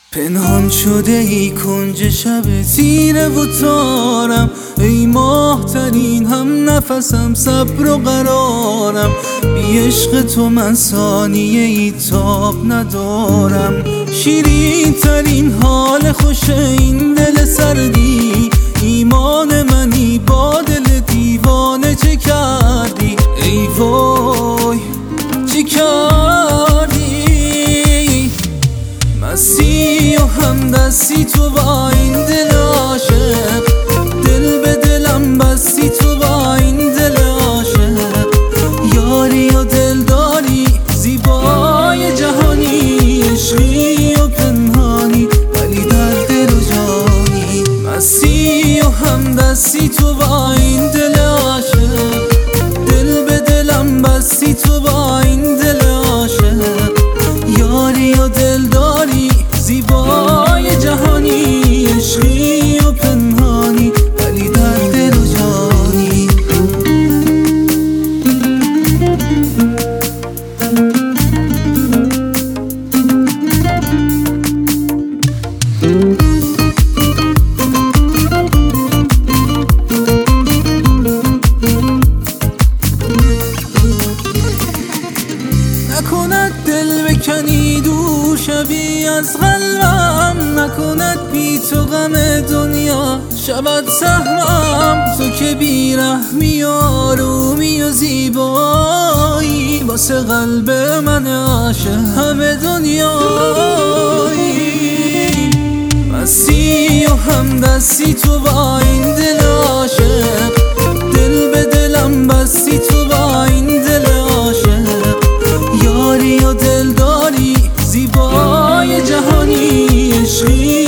پنهان شده ای کنج شب تیره و تارم، ای ماه ترین هم نفسم، صبر و قرارم. بی عشق تو من ثانیه ای تاب ندارم. شیرین ترین حال خوش این دل سردی، ایمان منی با دل دیوانه چه کردی؟ ای وای چه کردی؟ مستی و همدستی تو با این دل عاشق، دل به دلم بستی تو با این دل عاشق. یاری و دلداری زیبای جهانی، عشقی و پنهانی ولی در دل و جانی. مستی و همدستی تو با این دل عاشق، دل به دلم بستی تو با این دل عاشق. یاری و دلداری زیبای جهانی، عشقی و پنهانی ولی در دل و جانی. نکند دل بکنی دور شوی از قلبم، نکند بی تو غم دنیا شود سهمم. تو که بی رحمی و آرومی و زیبایی، واسه قلب من عاشق همه دنیایی. مستی و همدستی تو با این دل عاشق، دل به دلم بستی تو با این دل عاشق. یاری و دلداری زیبای جهانی، عشقی